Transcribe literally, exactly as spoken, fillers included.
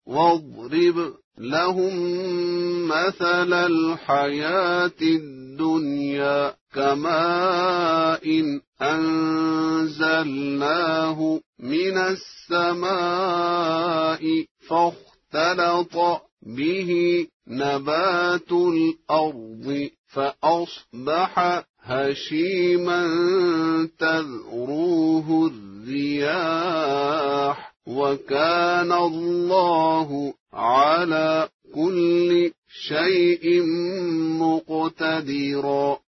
واضرب لهم مثل الحياة الدنيا كماء أنزلناه من السماء فاختلط به نبات الأرض فأصبح هشيما تذروه الرياح وكان الله على كل شيء مقتدرا.